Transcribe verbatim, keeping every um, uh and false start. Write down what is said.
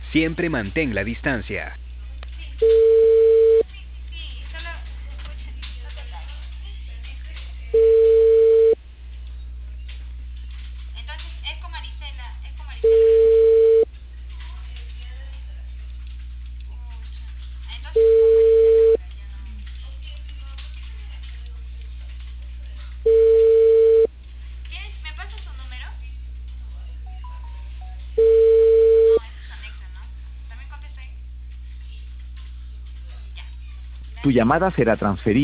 Siempre mantén la distancia. Tu llamada será transferida.